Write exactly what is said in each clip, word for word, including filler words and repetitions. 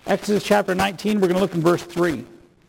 Exodus chapter nineteen, we're going to look in verse three.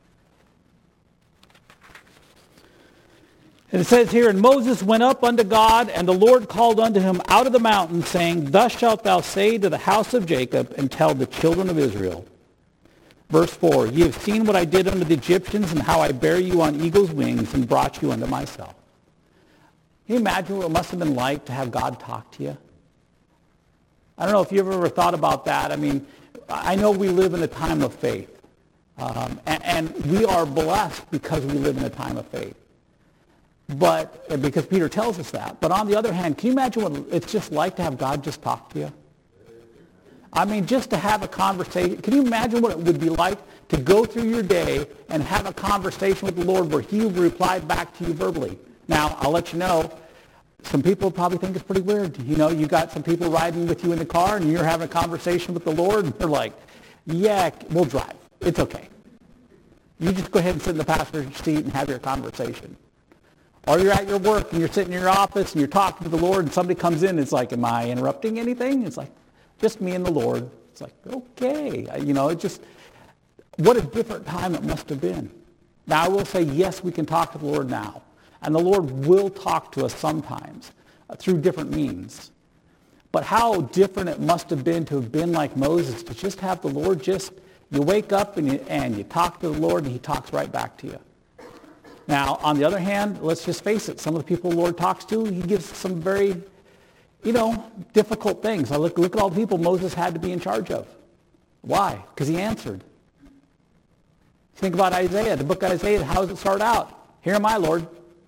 And it says here, "And Moses went up unto God, and the Lord called unto him out of the mountain, saying, Thus shalt thou say to the house of Jacob, and tell the children of Israel." Verse four, "Ye have seen what I did unto the Egyptians, and how I bare you on eagle's wings, and brought you unto myself." Can you imagine what it must have been like to have God talk to you? I don't know if you've ever thought about that. I mean, I know we live in a time of faith. Um, and, and we are blessed because we live in a time of faith. But, because Peter tells us that. But on the other hand, can you imagine what it's just like to have God just talk to you? I mean, just to have a conversation. Can you imagine what it would be like to go through your day and have a conversation with the Lord where he replied back to you verbally? Now, I'll let you know, some people probably think it's pretty weird. You know, you got some people riding with you in the car and you're having a conversation with the Lord and they're like, yeah, we'll drive. It's okay. You just go ahead and sit in the passenger seat and have your conversation. Or you're at your work and you're sitting in your office and you're talking to the Lord and somebody comes in and it's like, am I interrupting anything? It's like, just me and the Lord. It's like, okay. You know, it just, what a different time it must have been. Now, I will say, yes, we can talk to the Lord now. And the Lord will talk to us sometimes uh, through different means. But how different it must have been to have been like Moses, to just have the Lord just, you wake up and you, and you talk to the Lord and he talks right back to you. Now, on the other hand, let's just face it, some of the people the Lord talks to, he gives some very, you know, difficult things. Now look, look at all the people Moses had to be in charge of. Why? Because he answered. Think about Isaiah, the book of Isaiah, how does it start out? Here am I, Lord.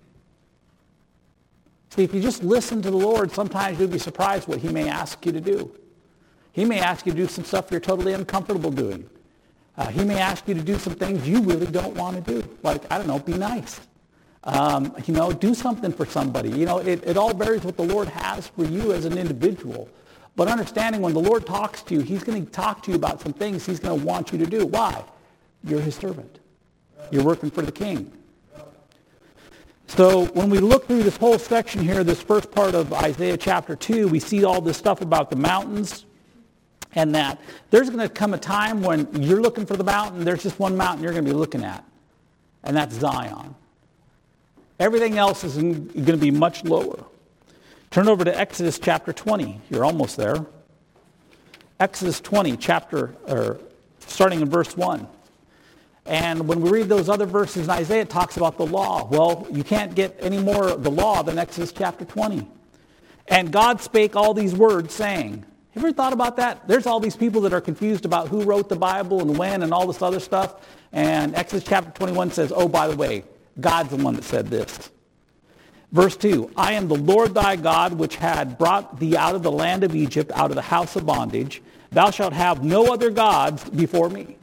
See, if you just listen to the Lord, sometimes you'll be surprised what he may ask you to do. He may ask you to do some stuff you're totally uncomfortable doing. Uh, he may ask you to do some things you really don't want to do. Like, I don't know, be nice. Um, you know, do something for somebody. You know, it, it all varies what the Lord has for you as an individual. But understanding when the Lord talks to you, he's going to talk to you about some things he's going to want you to do. Why? You're his servant. You're working for the king. So when we look through this whole section here, this first part of Isaiah chapter two, we see all this stuff about the mountains and that there's going to come a time when you're looking for the mountain, there's just one mountain you're going to be looking at, and that's Zion. Everything else is going to be much lower. Turn over to Exodus chapter twenty. You're almost there. Exodus twenty, chapter, or starting in verse one. And when we read those other verses in Isaiah, it talks about the law. Well, you can't get any more of the law than Exodus chapter twenty. And God spake all these words, saying, have you ever thought about that? There's all these people that are confused about who wrote the Bible and when and all this other stuff. And Exodus chapter twenty-one says, oh, by the way, God's the one that said this. Verse two, I am the Lord thy God, which had brought thee out of the land of Egypt, out of the house of bondage. Thou shalt have no other gods before me.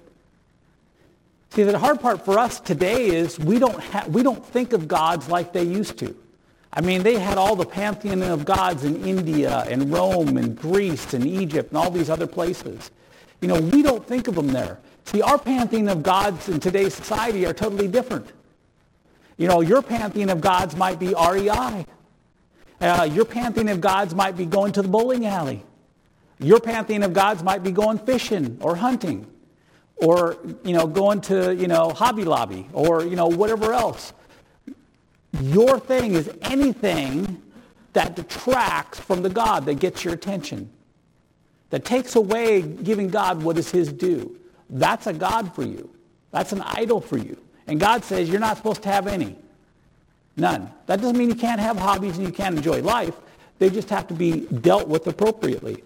See, the hard part for us today is we don't ha- we don't think of gods like they used to. I mean, they had all the pantheon of gods in India and Rome and Greece and Egypt and all these other places. You know, we don't think of them there. See, our pantheon of gods in today's society are totally different. You know, your pantheon of gods might be R E I. Uh, your pantheon of gods might be going to the bowling alley. Your pantheon of gods might be going fishing or hunting. Or, you know, going to, you know, Hobby Lobby or, you know, whatever else. Your thing is anything that detracts from the God that gets your attention. That takes away giving God what is his due. That's a God for you. That's an idol for you. And God says you're not supposed to have any. None. That doesn't mean you can't have hobbies and you can't enjoy life. They just have to be dealt with appropriately.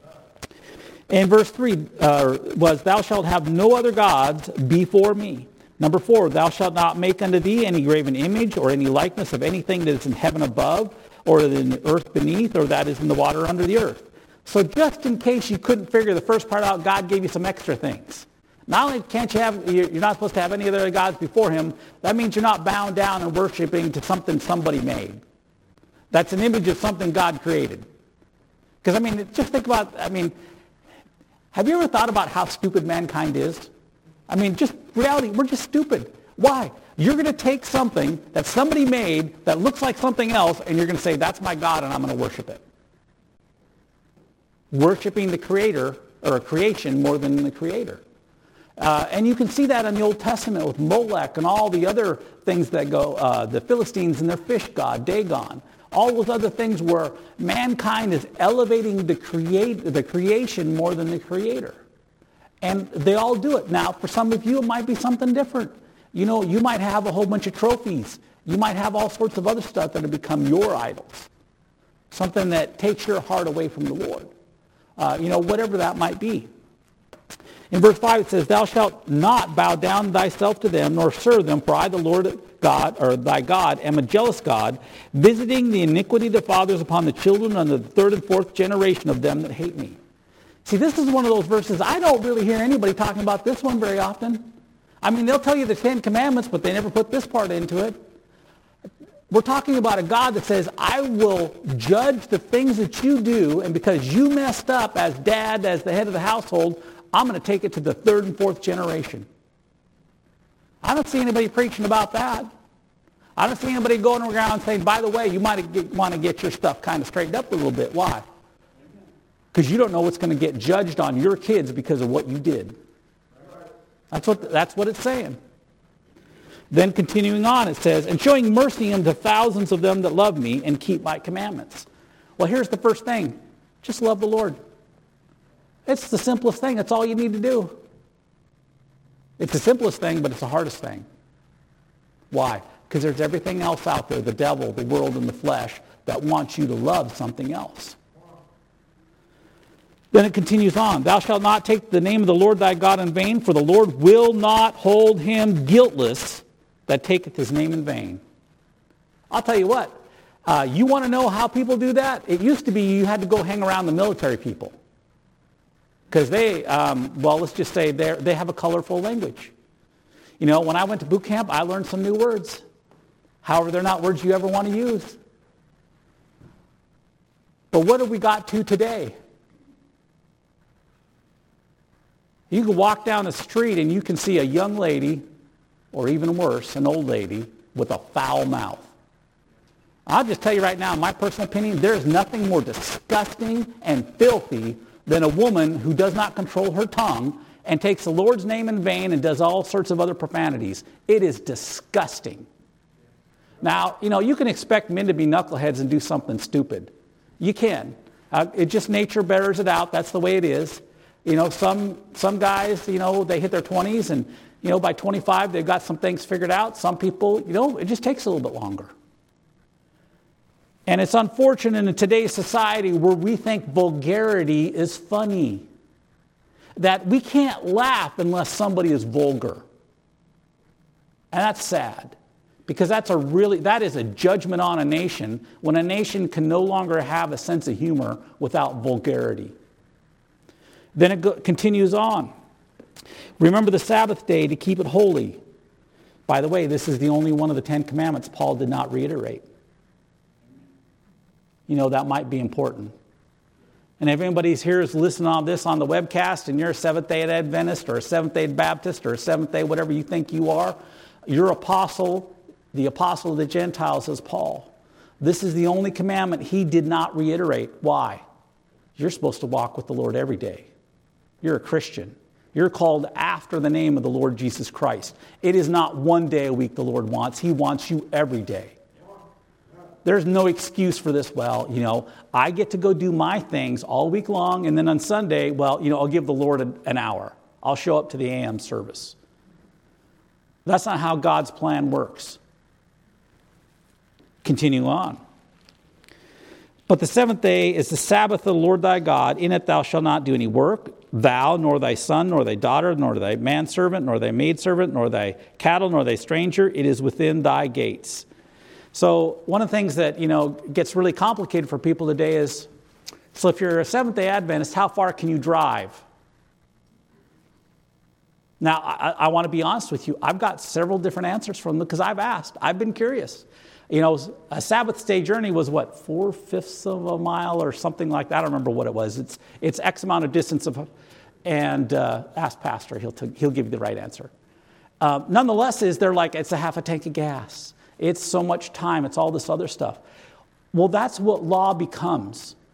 And verse three uh, was, thou shalt have no other gods before me. Number four, thou shalt not make unto thee any graven image or any likeness of anything that is in heaven above or in the earth beneath or that is in the water under the earth. So just in case you couldn't figure the first part out, God gave you some extra things. Not only can't you have, you're not supposed to have any other gods before him, that means you're not bound down and worshiping to something somebody made. That's an image of something God created. Because, I mean, just think about, I mean, have you ever thought about how stupid mankind is? I mean, just reality, we're just stupid. Why? You're going to take something that somebody made that looks like something else, and you're going to say, that's my God, and I'm going to worship it. Worshipping the creator, or a creation, more than the creator. Uh, and you can see that in the Old Testament with Molech and all the other things that go, uh, the Philistines and their fish god, Dagon. All those other things where mankind is elevating the, create, the creation more than the creator. And they all do it. Now, for some of you, it might be something different. You know, you might have a whole bunch of trophies. You might have all sorts of other stuff that have become your idols. Something that takes your heart away from the Lord. Uh, you know, whatever that might be. In verse five it says, thou shalt not bow down thyself to them, nor serve them, for I, the Lord God, or thy God, am a jealous God, visiting the iniquity of the fathers upon the children unto the third and fourth generation of them that hate me. See, this is one of those verses, I don't really hear anybody talking about this one very often. I mean, they'll tell you the Ten Commandments, but they never put this part into it. We're talking about a God that says, I will judge the things that you do, and because you messed up as dad, as the head of the household, I'm going to take it to the third and fourth generation. I don't see anybody preaching about that. I don't see anybody going around saying, by the way, you might get, want to get your stuff kind of straightened up a little bit. Why? Because you don't know what's going to get judged on your kids because of what you did. That's what, that's what it's saying. Then continuing on, it says, and showing mercy unto thousands of them that love me and keep my commandments. Well, here's the first thing. Just love the Lord. It's the simplest thing. That's all you need to do. It's the simplest thing, but it's the hardest thing. Why? Because there's everything else out there, the devil, the world, and the flesh, that wants you to love something else. Then it continues on. Thou shalt not take the name of the Lord thy God in vain, for the Lord will not hold him guiltless that taketh his name in vain. I'll tell you what. Uh, you want to know how people do that? It used to be you had to go hang around the military people. Because they, um, well, let's just say they they have a colorful language. You know, when I went to boot camp, I learned some new words. However, they're not words you ever want to use. But what have we got to today? You can walk down the street and you can see a young lady, or even worse, an old lady, with a foul mouth. I'll just tell you right now, in my personal opinion, there's nothing more disgusting and filthy than a woman who does not control her tongue and takes the Lord's name in vain and does all sorts of other profanities. It is disgusting. Now, you know, you can expect men to be knuckleheads and do something stupid. You can. Uh, it just nature bears it out. That's the way it is. You know, some some guys, you know, they hit their twenties and, you know, by twenty-five they've got some things figured out. Some people, you know, it just takes a little bit longer. And it's unfortunate in today's society where we think vulgarity is funny. That we can't laugh unless somebody is vulgar. And that's sad. Because that's a really, that is a judgment on a nation when a nation can no longer have a sense of humor without vulgarity. Then it go, continues on. Remember the Sabbath day to keep it holy. By the way, this is the only one of the Ten Commandments Paul did not reiterate. You know, that might be important. And if anybody's here is listening on this on the webcast and you're a Seventh-day Adventist or a Seventh-day Baptist or a Seventh-day whatever you think you are, your apostle, the apostle of the Gentiles is Paul. This is the only commandment he did not reiterate. Why? You're supposed to walk with the Lord every day. You're a Christian. You're called after the name of the Lord Jesus Christ. It is not one day a week the Lord wants. He wants you every day. There's no excuse for this. Well, you know, I get to go do my things all week long, and then on Sunday, well, you know, I'll give the Lord an hour. I'll show up to the A M service. That's not how God's plan works. Continue on. But the seventh day is the Sabbath of the Lord thy God. In it thou shalt not do any work, thou, nor thy son, nor thy daughter, nor thy manservant, nor thy maidservant, nor thy cattle, nor thy stranger. It is within thy gates. So one of the things that, you know, gets really complicated for people today is, so if you're a Seventh-day Adventist, how far can you drive? Now, I, I want to be honest with you. I've got several different answers from them because I've asked. I've been curious. You know, a Sabbath day journey was what, four-fifths of a mile or something like that. I don't remember what it was. It's it's X amount of distance of, and uh, ask Pastor. He'll t- he'll give you the right answer. Uh, nonetheless, is they're like it's a half a tank of gas. It's so much time. It's all this other stuff. Well, that's what law becomes.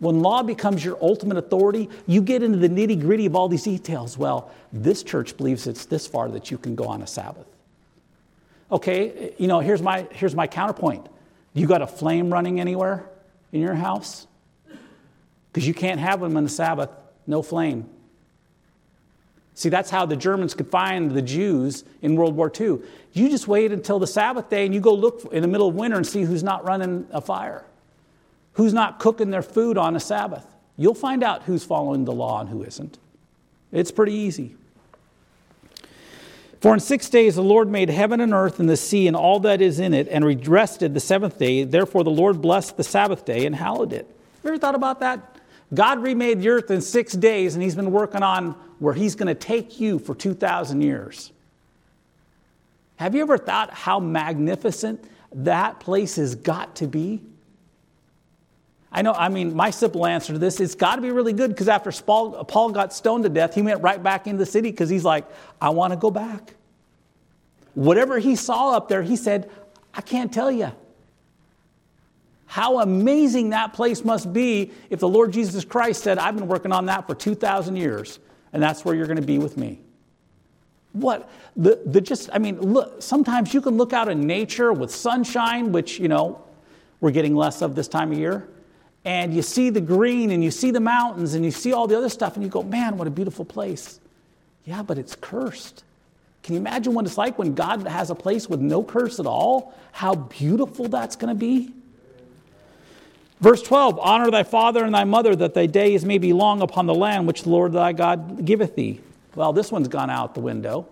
When law becomes your ultimate authority, you get into the nitty-gritty of all these details. Well, this church believes it's this far that you can go on a Sabbath. Okay, you know, here's my, here's my counterpoint. You got a flame running anywhere in your house? Because you can't have them on the Sabbath, no flame. See, that's how the Germans could find the Jews in World War Two. You just wait until the Sabbath day and you go look in the middle of winter and see who's not running a fire. Who's not cooking their food on a Sabbath. You'll find out who's following the law and who isn't. It's pretty easy. For in six days the Lord made heaven and earth and the sea and all that is in it, and rested the seventh day. Therefore the Lord blessed the Sabbath day and hallowed it. You ever thought about that? God remade the earth in six days, and he's been working on where he's going to take you for two thousand years. Have you ever thought how magnificent that place has got to be? I know, I mean, my simple answer to this, it's got to be really good, because after Paul, Paul got stoned to death, he went right back into the city because he's like, I want to go back. Whatever he saw up there, he said, I can't tell you. How amazing that place must be if the Lord Jesus Christ said, I've been working on that for two thousand years, and that's where you're going to be with me. What? The, the just, I mean, look, sometimes you can look out in nature with sunshine, which, you know, we're getting less of this time of year. And you see the green and you see the mountains and you see all the other stuff and you go, man, what a beautiful place. Yeah, but it's cursed. Can you imagine what it's like when God has a place with no curse at all? How beautiful that's going to be? Verse twelve, honor thy father and thy mother, that thy days may be long upon the land which the Lord thy God giveth thee. Well, this one's gone out the window.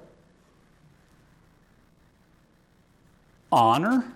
Honor?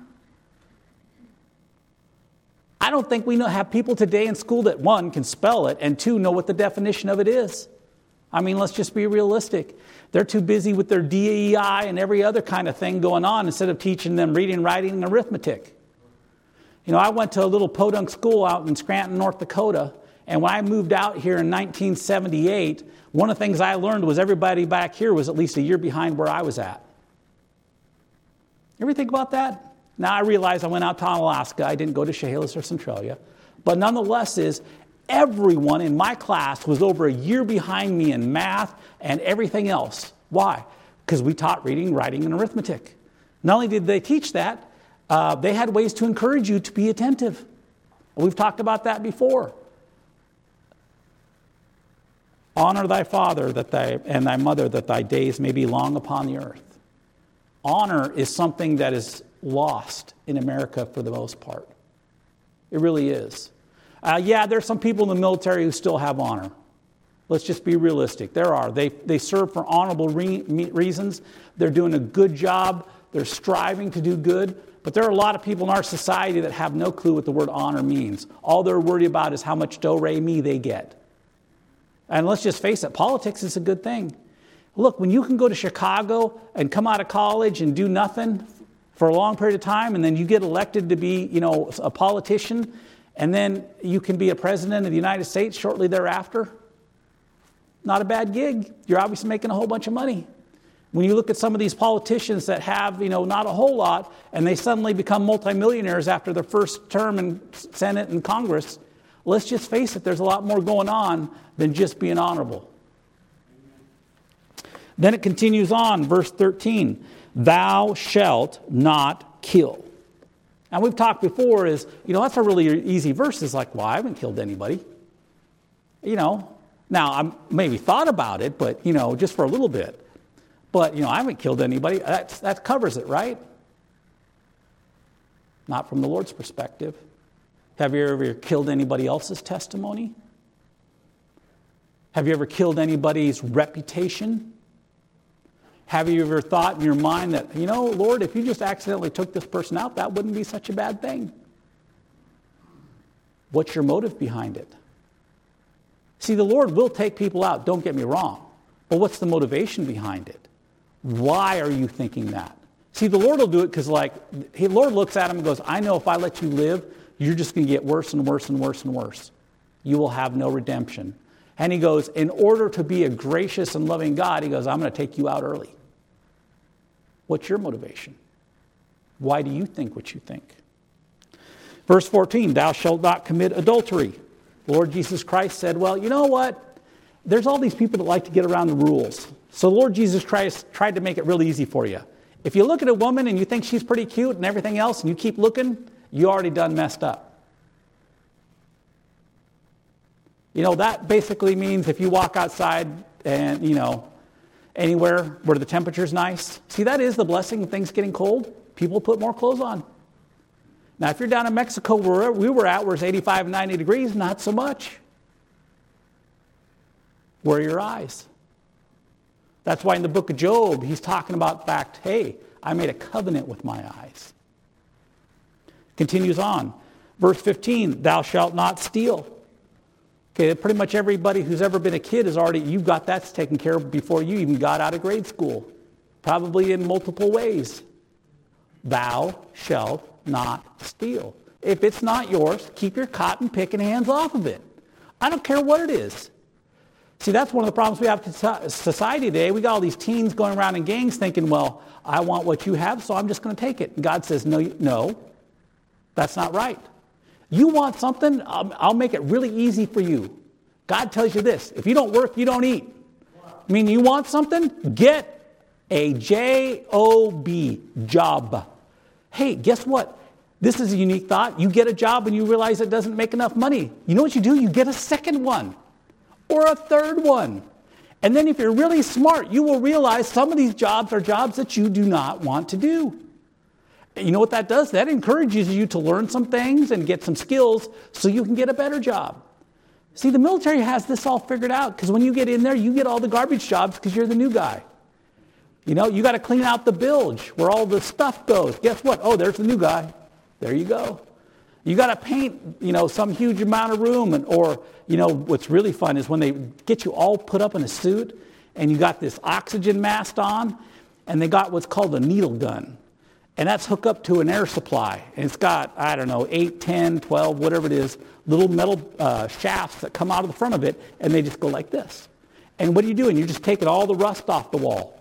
I don't think we know, have people today in school that, one, can spell it, and two, know what the definition of it is. I mean, let's just be realistic. They're too busy with their D E I and every other kind of thing going on instead of teaching them reading, writing, and arithmetic. You know, I went to a little podunk school out in Scranton, North Dakota, and when I moved out here in nineteen seventy-eight, one of the things I learned was everybody back here was at least a year behind where I was at. You ever think about that? Now I realize I went out to Alaska. I didn't go to Chehalis or Centralia. But nonetheless is, everyone in my class was over a year behind me in math and everything else. Why? Because we taught reading, writing, and arithmetic. Not only did they teach that, uh, they had ways to encourage you to be attentive. We've talked about that before. Honor thy father that thy, and thy mother, that thy days may be long upon the earth. Honor is something that is lost in America for the most part. It really is. Uh, yeah, there's some people in the military who still have honor. Let's just be realistic. There are. They, they serve for honorable re- reasons. They're doing a good job. They're striving to do good. But there are a lot of people in our society that have no clue what the word honor means. All they're worried about is how much do-re-mi they get. And let's just face it, politics is a good thing. Look, when you can go to Chicago and come out of college and do nothing for a long period of time, and then you get elected to be, you know, a politician, and then you can be a president of the United States shortly thereafter. Not a bad gig. You're obviously making a whole bunch of money. When you look at some of these politicians that have, you know, not a whole lot, and they suddenly become multimillionaires after their first term in Senate and Congress, let's just face it, there's a lot more going on than just being honorable. Then it continues on, verse thirteen. Thou shalt not kill. Now we've talked before is, you know, that's a really easy verse. It's like, well, I haven't killed anybody. You know, now I maybe thought about it, but, you know, just for a little bit. But, you know, I haven't killed anybody. That, that covers it, right? Not from the Lord's perspective. Have you ever killed anybody else's testimony? Have you ever killed anybody's reputation? Have you ever thought in your mind that, you know, Lord, if you just accidentally took this person out, that wouldn't be such a bad thing? What's your motive behind it? See, the Lord will take people out, don't get me wrong. But what's the motivation behind it? Why are you thinking that? See, the Lord will do it because, like, the Lord looks at him and goes, I know if I let you live, you're just going to get worse and worse and worse and worse. You will have no redemption. And he goes, in order to be a gracious and loving God, he goes, I'm going to take you out early. What's your motivation? Why do you think what you think? Verse fourteen, thou shalt not commit adultery. Lord Jesus Christ said, well, you know what? There's all these people that like to get around the rules. So Lord Jesus Christ tried to make it really easy for you. If you look at a woman and you think she's pretty cute and everything else, and you keep looking, you already done messed up. You know, that basically means if you walk outside and, you know, anywhere where the temperature's nice. See, that is the blessing of things getting cold. People put more clothes on. Now, if you're down in Mexico where we were at, where it's eighty-five, ninety degrees, not so much. Where are your eyes? That's why in the book of Job, he's talking about the fact, hey, I made a covenant with my eyes. Continues on. Verse fifteen, thou shalt not steal. Okay, pretty much everybody who's ever been a kid is already, you've got that taken care of before you even got out of grade school. Probably in multiple ways. Thou shalt not steal. If it's not yours, keep your cotton picking hands off of it. I don't care what it is. See, that's one of the problems we have in society today. We got all these teens going around in gangs thinking, well, I want what you have, so I'm just going to take it. And God says, no, no, that's not right. You want something, I'll, I'll make it really easy for you. God tells you this, if you don't work, you don't eat. I mean, you want something? Get a J O B, job. Hey, guess what? This is a unique thought. You get a job and you realize it doesn't make enough money. You know what you do? You get a second one or a third one. And then if you're really smart, you will realize some of these jobs are jobs that you do not want to do. You know what that does? That encourages you to learn some things and get some skills so you can get a better job. See, the military has this all figured out because when you get in there, you get all the garbage jobs because you're the new guy. You know, you got to clean out the bilge where all the stuff goes. Guess what? Oh, there's the new guy. There you go. You got to paint, you know, some huge amount of room. And, or, you know, what's really fun is when they get you all put up in a suit and you got this oxygen mask on and they got what's called a needle gun. And that's hooked up to an air supply. And it's got, I don't know, eight, ten, twelve, whatever it is, little metal uh, shafts that come out of the front of it, and they just go like this. And what are you doing? You're just taking all the rust off the wall.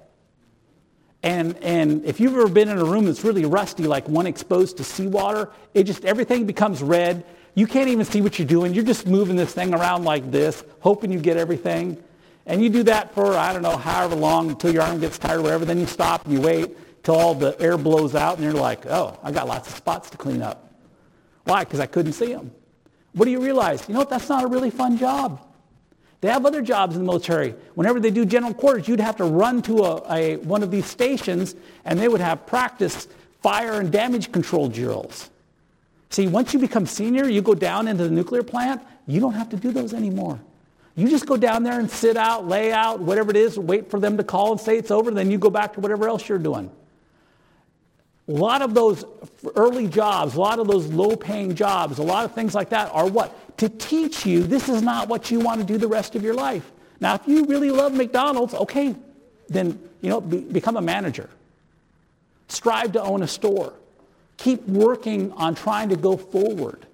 And and if you've ever been in a room that's really rusty, like one exposed to seawater, it just, everything becomes red. You can't even see what you're doing. You're just moving this thing around like this, hoping you get everything. And you do that for, I don't know, however long, until your arm gets tired or whatever. Then you stop and you wait till all the air blows out, and you're like, oh, I got lots of spots to clean up. Why? Because I couldn't see them. What do you realize? You know what? That's not a really fun job. They have other jobs in the military. Whenever they do general quarters, you'd have to run to a, a one of these stations, and they would have practice fire and damage control drills. See, once you become senior, you go down into the nuclear plant, you don't have to do those anymore. You just go down there and sit out, lay out, whatever it is, wait for them to call and say it's over, then you go back to whatever else you're doing. A lot of those early jobs, a lot of those low-paying jobs, a lot of things like that are what? To teach you this is not what you want to do the rest of your life. Now, if you really love McDonald's, okay, then, you know, be, become a manager. Strive to own a store. Keep working on trying to go forward.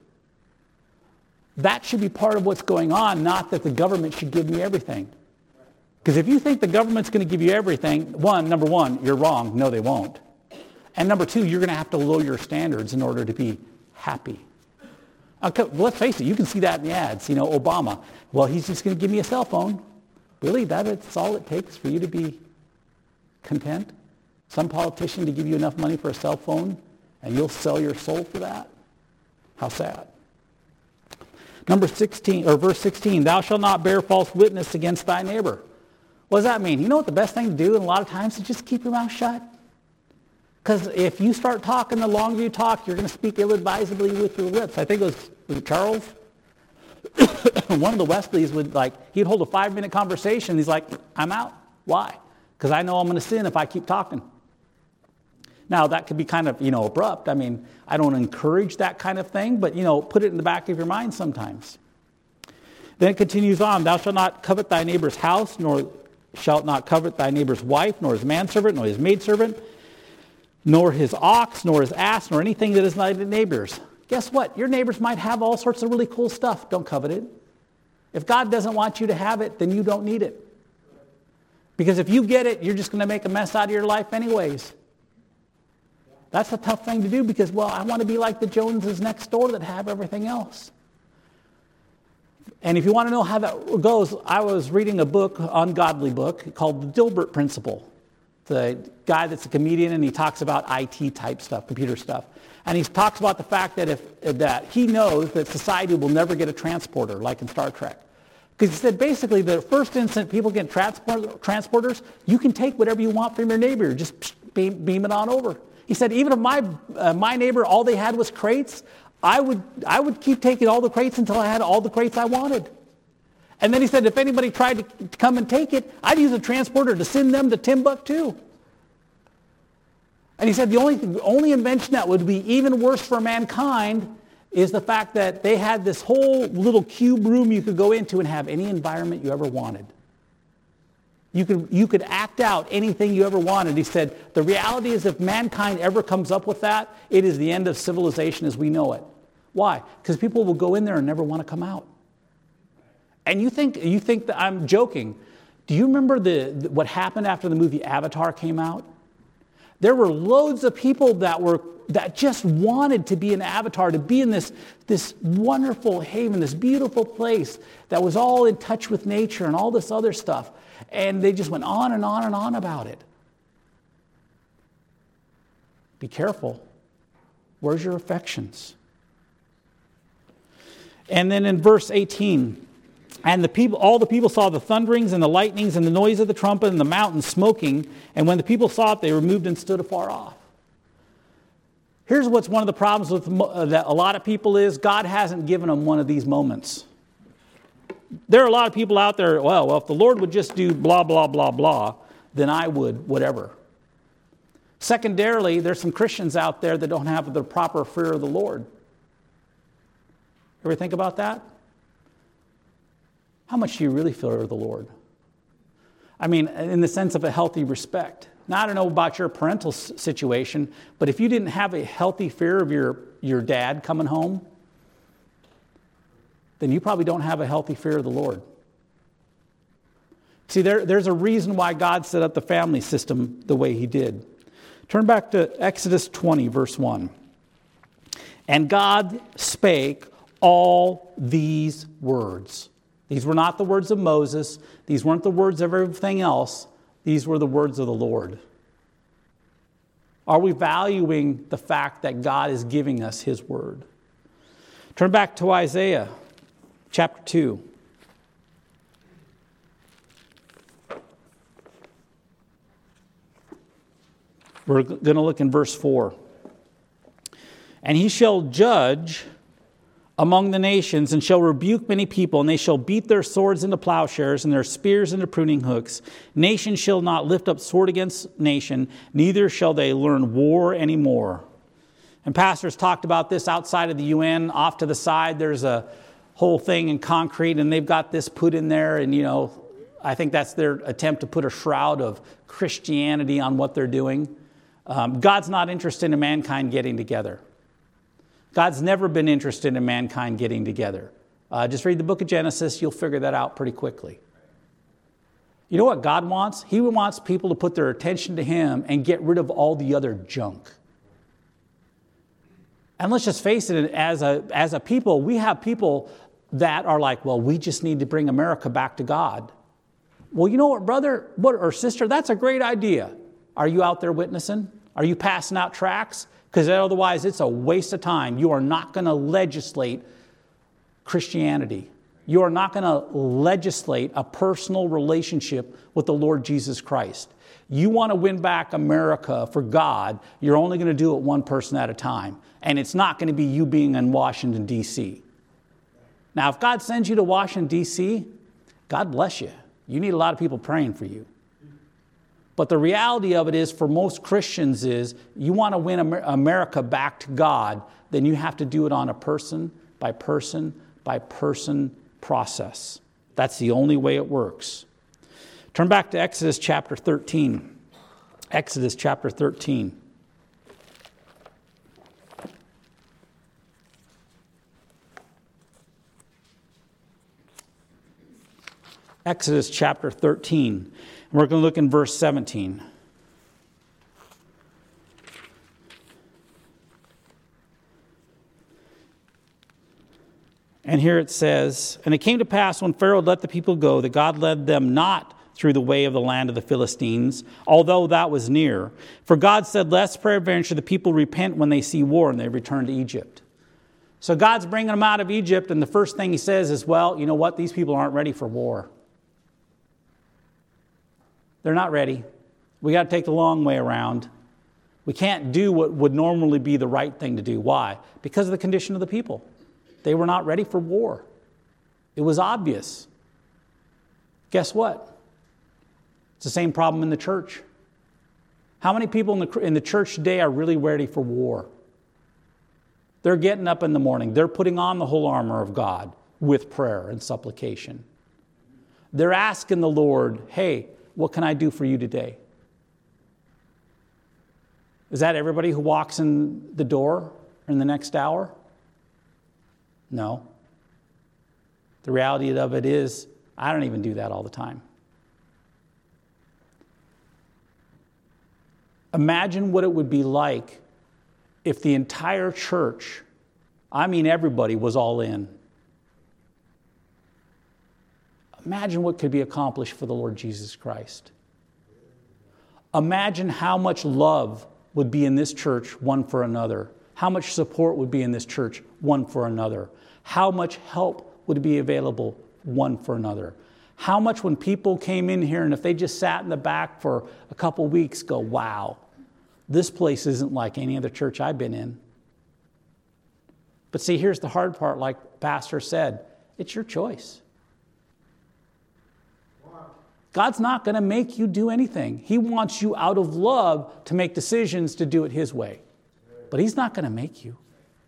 That should be part of what's going on, not that the government should give me everything. Because if you think the government's going to give you everything, one, number one, you're wrong. No, they won't. And number two, you're going to have to lower your standards in order to be happy. Okay, well, let's face it, you can see that in the ads. You know, Obama, well, he's just going to give me a cell phone. Really, that's all it takes for you to be content? Some politician to give you enough money for a cell phone, and you'll sell your soul for that? How sad. Number sixteen, or verse sixteen, thou shalt not bear false witness against thy neighbor. What does that mean? You know what the best thing to do, and a lot of times, is just keep your mouth shut. Because if you start talking, the longer you talk, you're going to speak ill-advisedly with your lips. I think it was, was it Charles? One of the Wesleys would, like, he'd hold a five-minute conversation. He's like, I'm out. Why? Because I know I'm going to sin if I keep talking. Now, that could be kind of, you know, abrupt. I mean, I don't encourage that kind of thing, but, you know, put it in the back of your mind sometimes. Then it continues on. Thou shalt not covet thy neighbor's house, nor shalt not covet thy neighbor's wife, nor his manservant, nor his maidservant, nor his ox, nor his ass, nor anything that is not your neighbor's. Guess what? Your neighbors might have all sorts of really cool stuff. Don't covet it. If God doesn't want you to have it, then you don't need it. Because if you get it, you're just going to make a mess out of your life anyways. That's a tough thing to do because, well, I want to be like the Joneses next door that have everything else. And if you want to know how that goes, I was reading a book, ungodly book, called The Dilbert Principle. The guy that's a comedian, and he talks about I T type stuff, computer stuff. And he talks about the fact that if that he knows that society will never get a transporter like in Star Trek. Because he said basically the first instant people get transport, transporters, you can take whatever you want from your neighbor, just beam, beam it on over. He said even if my uh, my neighbor, all they had was crates, I would I would keep taking all the crates until I had all the crates I wanted. And then he said if anybody tried to come and take it, I'd use a transporter to send them to Timbuktu. And he said the only the only invention that would be even worse for mankind is the fact that they had this whole little cube room you could go into and have any environment you ever wanted. You could, you could act out anything you ever wanted. He said, the reality is if mankind ever comes up with that, it is the end of civilization as we know it. Why? Because people will go in there and never want to come out. And you think, you think that I'm joking. Do you remember the, the what happened after the movie Avatar came out? There were loads of people that were that just wanted to be an avatar, to be in this, this wonderful haven, this beautiful place that was all in touch with nature and all this other stuff. And they just went on and on and on about it. Be careful. Where's your affections? And then in verse eighteen, and the people, all the people saw the thunderings and the lightnings and the noise of the trumpet and the mountain smoking. And when the people saw it, they removed and stood afar off. Here's what's one of the problems with uh, that a lot of people is God hasn't given them one of these moments. There are a lot of people out there, well, well, if the Lord would just do blah, blah, blah, blah, then I would whatever. Secondarily, there's some Christians out there that don't have the proper fear of the Lord. Ever think about that? How much do you really fear the Lord? I mean, in the sense of a healthy respect. Now, I don't know about your parental situation, but if you didn't have a healthy fear of your, your dad coming home, then you probably don't have a healthy fear of the Lord. See, there, there's a reason why God set up the family system the way he did. Turn back to Exodus twenty, verse one. And God spake all these words. These were not the words of Moses. These weren't the words of everything else. These were the words of the Lord. Are we valuing the fact that God is giving us his word? Turn back to Isaiah chapter two. We're going to look in verse four. And he shall judge among the nations, and shall rebuke many people, and they shall beat their swords into plowshares, and their spears into pruning hooks. Nation shall not lift up sword against nation, neither shall they learn war anymore. And pastors talked about this outside of the U N. Off to the side, there's a whole thing in concrete, and they've got this put in there, and you know, I think that's their attempt to put a shroud of Christianity on what they're doing. Um, God's not interested in mankind getting together. God's never been interested in mankind getting together. Uh, just read the book of Genesis, you'll figure that out pretty quickly. You know what God wants? He wants people to put their attention to him and get rid of all the other junk. And let's just face it, as a, as a people, we have people that are like, well, we just need to bring America back to God. Well, you know what, brother what, or sister, that's a great idea. Are you out there witnessing? Are you passing out tracts? Because otherwise it's a waste of time. You are not going to legislate Christianity. You are not going to legislate a personal relationship with the Lord Jesus Christ. You want to win back America for God, you're only going to do it one person at a time. And it's not going to be you being in Washington, D C Now, if God sends you to Washington, D C, God bless you. You need a lot of people praying for you. But the reality of it is, for most Christians is, you want to win America back to God, then you have to do it on a person by person by person process. That's the only way it works. Turn back to Exodus chapter thirteen. Exodus chapter thirteen. Exodus chapter thirteen. We're going to look in verse seventeen. And here it says, and it came to pass when Pharaoh let the people go, that God led them not through the way of the land of the Philistines, although that was near. For God said, lest peradventure the people repent when they see war and they return to Egypt. So God's bringing them out of Egypt, and the first thing he says is, well, you know what? These people aren't ready for war. They're not ready. We got to take the long way around. We can't do what would normally be the right thing to do. Why? Because of the condition of the people. They were not ready for war. It was obvious. Guess what? It's the same problem in the church. How many people in the, in the church today are really ready for war? They're getting up in the morning. They're putting on the whole armor of God with prayer and supplication. They're asking the Lord, hey, what can I do for you today? Is that everybody who walks in the door in the next hour? No. The reality of it is, I don't even do that all the time. Imagine what it would be like if the entire church, I mean everybody, was all in. Imagine what could be accomplished for the Lord Jesus Christ. Imagine how much love would be in this church one for another. How much support would be in this church one for another. How much help would be available one for another. How much when people came in here and if they just sat in the back for a couple weeks go, wow, this place isn't like any other church I've been in. But see, here's the hard part, like Pastor said, it's your choice. God's not going to make you do anything. He wants you out of love to make decisions to do it His way. But He's not going to make you.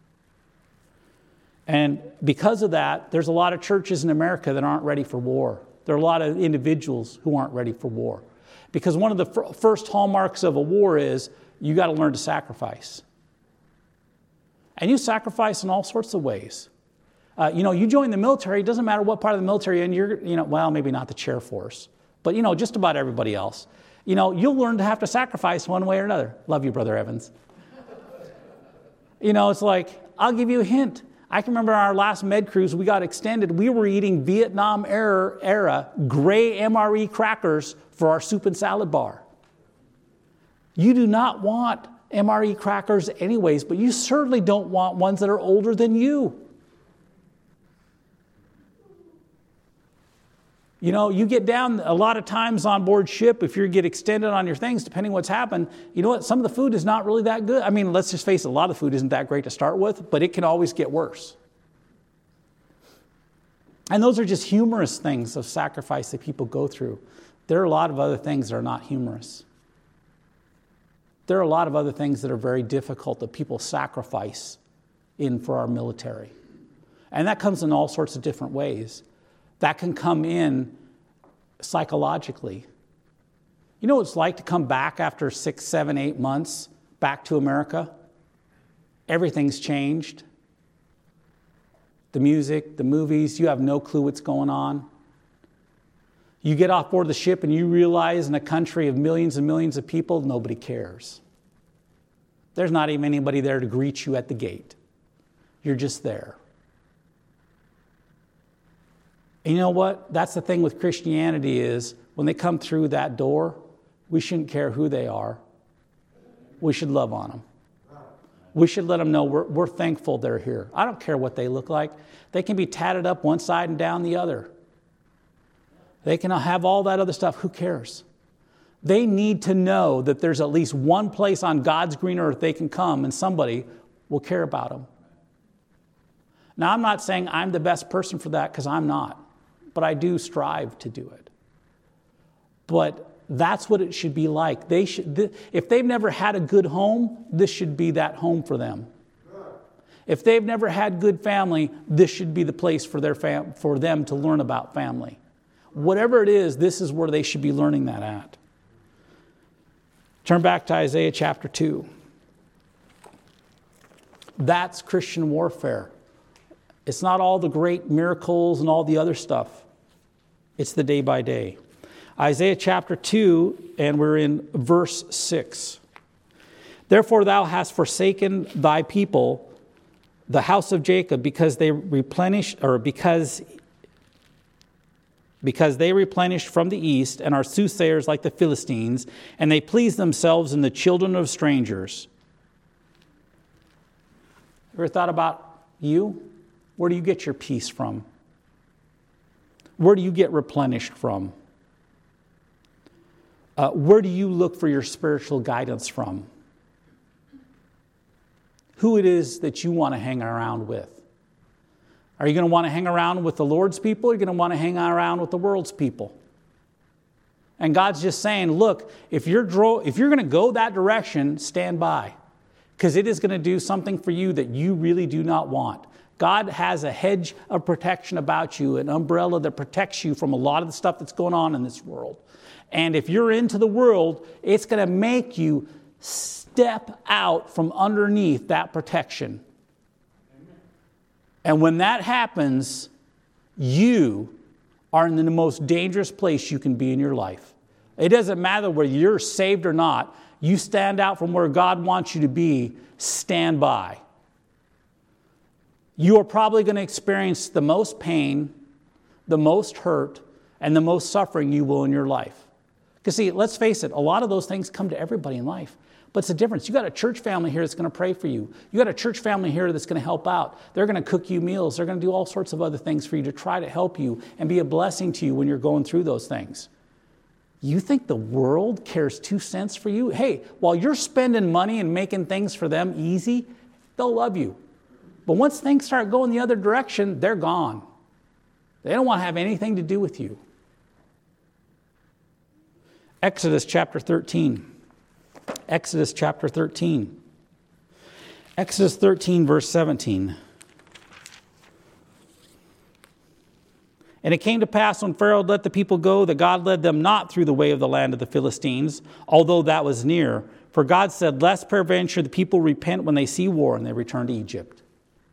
And because of that, there's a lot of churches in America that aren't ready for war. There are a lot of individuals who aren't ready for war. Because one of the f- first hallmarks of a war is you got to learn to sacrifice. And you sacrifice in all sorts of ways. Uh, you know, you join the military, it doesn't matter what part of the military you're in, you're, you know, well, maybe not the chair force. But, you know, just about everybody else. You know, you'll learn to have to sacrifice one way or another. Love you, Brother Evans. You know, it's like, I'll give you a hint. I can remember our last med cruise, we got extended. We were eating Vietnam era, era gray M R E crackers for our soup and salad bar. You do not want M R E crackers anyways, but you certainly don't want ones that are older than you. You know, you get down a lot of times on board ship, if you get extended on your things, depending what's happened, you know what, some of the food is not really that good. I mean, let's just face it, a lot of food isn't that great to start with, but it can always get worse. And those are just humorous things of sacrifice that people go through. There are a lot of other things that are not humorous. There are a lot of other things that are very difficult that people sacrifice in for our military. And that comes in all sorts of different ways. That can come in psychologically. You know what it's like to come back after six, seven, eight months back to America? Everything's changed. The music, the movies, you have no clue what's going on. You get off board the ship and you realize in a country of millions and millions of people, nobody cares. There's not even anybody there to greet you at the gate. You're just there. And you know what? That's the thing with Christianity is when they come through that door, we shouldn't care who they are. We should love on them. We should let them know we're, we're thankful they're here. I don't care what they look like. They can be tatted up one side and down the other. They can have all that other stuff. Who cares? They need to know that there's at least one place on God's green earth they can come and somebody will care about them. Now, I'm not saying I'm the best person for that because I'm not. But I do strive to do it. But that's what it should be like. They should, th- if they've never had a good home, this should be that home for them. If they've never had good family, this should be the place for their fam- for them to learn about family. Whatever it is, this is where they should be learning that at. Turn back to Isaiah chapter two. That's Christian warfare. It's not all the great miracles and all the other stuff. It's the day by day. Isaiah chapter two, and we're in verse six. Therefore thou hast forsaken thy people, the house of Jacob, because they replenish, or because, because they replenished from the east and are soothsayers like the Philistines, and they please themselves in the children of strangers. Ever thought about you? Where do you get your peace from? Where do you get replenished from? Uh, where do you look for your spiritual guidance from? Who it is that you want to hang around with? Are you going to want to hang around with the Lord's people, or are you going to want to hang around with the world's people? And God's just saying, look, if you're, dro- if you're going to go that direction, stand by. Because it is going to do something for you that you really do not want. God has a hedge of protection about you, an umbrella that protects you from a lot of the stuff that's going on in this world. And if you're into the world, it's going to make you step out from underneath that protection. And when that happens, you are in the most dangerous place you can be in your life. It doesn't matter whether you're saved or not. You stand out from where God wants you to be, stand by. You are probably going to experience the most pain, the most hurt, and the most suffering you will in your life. Because see, let's face it, a lot of those things come to everybody in life. But it's a difference. You got a church family here that's going to pray for you. You got a church family here that's going to help out. They're going to cook you meals. They're going to do all sorts of other things for you to try to help you and be a blessing to you when you're going through those things. You think the world cares two cents for you? Hey, while you're spending money and making things for them easy, they'll love you. But once things start going the other direction, they're gone. They don't want to have anything to do with you. Exodus chapter thirteen. Exodus chapter thirteen. Exodus thirteen, verse seventeen. And it came to pass when Pharaoh let the people go that God led them not through the way of the land of the Philistines, although that was near. For God said, lest peradventure the people repent when they see war and they return to Egypt.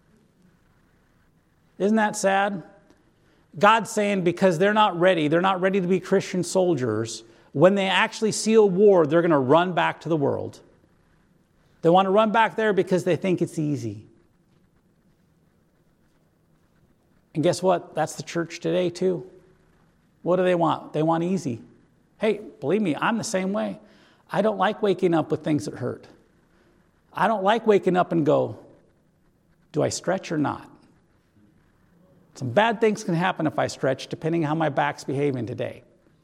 Isn't that sad? God's saying because they're not ready, they're not ready to be Christian soldiers, when they actually see a war, they're going to run back to the world. They want to run back there because they think it's easy. And guess what? That's the church today too. What do they want? They want easy. Hey, believe me, I'm the same way. I don't like waking up with things that hurt. I don't like waking up and go, do I stretch or not? Some bad things can happen if I stretch, depending on how my back's behaving today.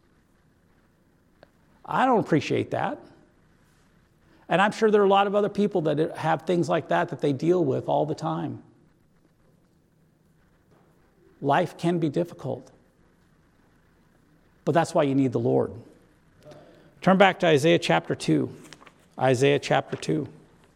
I don't appreciate that. And I'm sure there are a lot of other people that have things like that that they deal with all the time. Life can be difficult. But that's why you need the Lord. Turn back to Isaiah chapter two. Isaiah chapter two.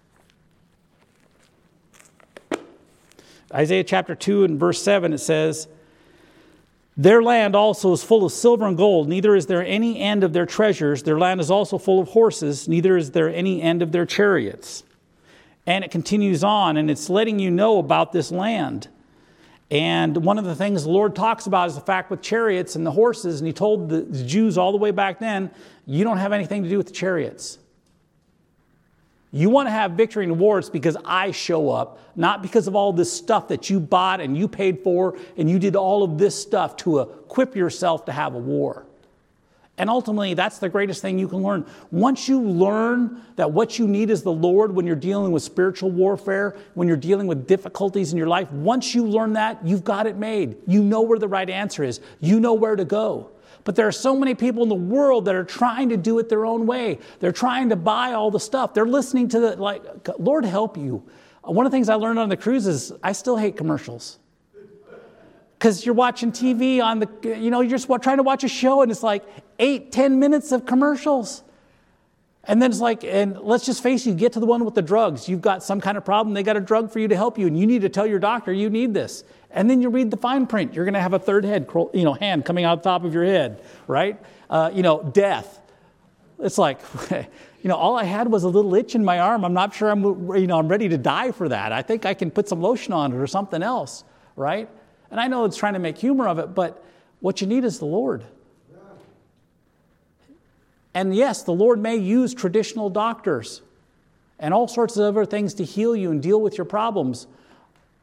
Isaiah chapter two and verse seven, it says, their land also is full of silver and gold, neither is there any end of their treasures. Their land is also full of horses, neither is there any end of their chariots. And it continues on, and it's letting you know about this land. And one of the things the Lord talks about is the fact with chariots and the horses, and he told the Jews all the way back then, you don't have anything to do with the chariots. You want to have victory in war, it's because I show up, not because of all this stuff that you bought and you paid for, and you did all of this stuff to equip yourself to have a war. And ultimately, that's the greatest thing you can learn. Once you learn that what you need is the Lord when you're dealing with spiritual warfare, when you're dealing with difficulties in your life, once you learn that, you've got it made. You know where the right answer is. You know where to go. But there are so many people in the world that are trying to do it their own way. They're trying to buy all the stuff. They're listening to the, like, Lord help you. One of the things I learned on the cruise is I still hate commercials. Because you're watching T V on the, you know, you're just trying to watch a show and it's like eight, ten minutes of commercials. And then it's like, and let's just face it, you get to the one with the drugs. You've got some kind of problem. They got a drug for you to help you. And you need to tell your doctor you need this. And then you read the fine print. You're going to have a third head, you know, hand coming out the top of your head, right? Uh, you know, death. It's like, you know, all I had was a little itch in my arm. I'm not sure I'm, you know, I'm ready to die for that. I think I can put some lotion on it or something else, right? And I know it's trying to make humor of it, but what you need is the Lord. And yes, the Lord may use traditional doctors and all sorts of other things to heal you and deal with your problems.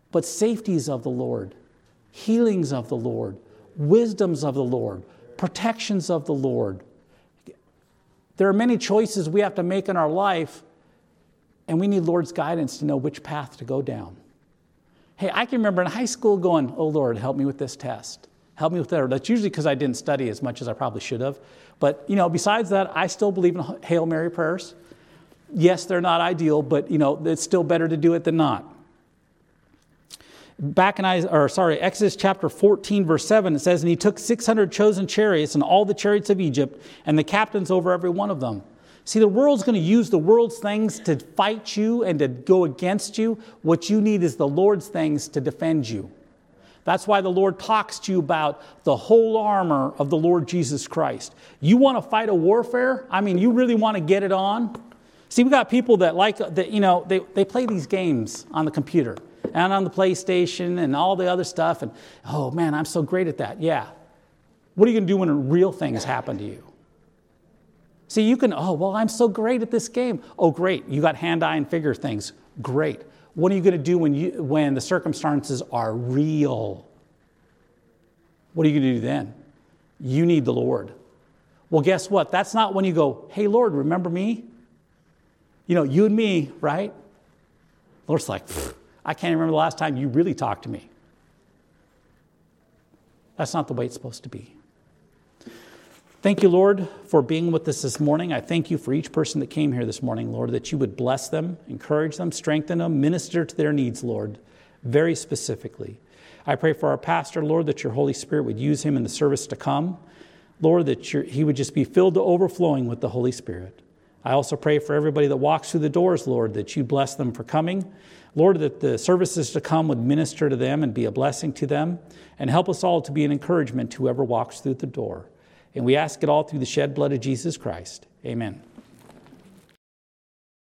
but safeties of the Lord, healings of the Lord, wisdoms of the Lord, protections of the Lord. There are many choices we have to make in our life, and we need Lord's guidance to know which path to go down. Hey, I can remember in high school going, oh, Lord, help me with this test. Help me with that. That's usually because I didn't study as much as I probably should have. But, you know, besides that, I still believe in Hail Mary prayers. Yes, they're not ideal, but, you know, it's still better to do it than not. Back in, or sorry, Exodus chapter fourteen, verse seven, it says, and he took six hundred chosen chariots and all the chariots of Egypt and the captains over every one of them. See, the world's going to use the world's things to fight you and to go against you. What you need is the Lord's things to defend you. That's why the Lord talks to you about the whole armor of the Lord Jesus Christ. You want to fight a warfare? I mean, you really want to get it on? See, we got people that like, that, you know, they, they play these games on the computer and on the PlayStation and all the other stuff. And, oh, man, I'm so great at that. Yeah. What are you going to do when real things happen to you? See, you can, oh, well, I'm so great at this game. Oh, great. You got hand, eye, and figure things. Great. What are you going to do when you when the circumstances are real? What are you going to do then? You need the Lord. Well, guess what? That's not when you go, hey, Lord, remember me? You know, you and me, right? Lord's like, I can't remember the last time you really talked to me. That's not the way it's supposed to be. Thank you, Lord, for being with us this morning. I thank you for each person that came here this morning, Lord, that you would bless them, encourage them, strengthen them, minister to their needs, Lord, very specifically. I pray for our pastor, Lord, that your Holy Spirit would use him in the service to come. Lord, that your, he would just be filled to overflowing with the Holy Spirit. I also pray for everybody that walks through the doors, Lord, that you bless them for coming. Lord, that the services to come would minister to them and be a blessing to them, and help us all to be an encouragement to whoever walks through the door. And we ask it all through the shed blood of Jesus Christ. Amen.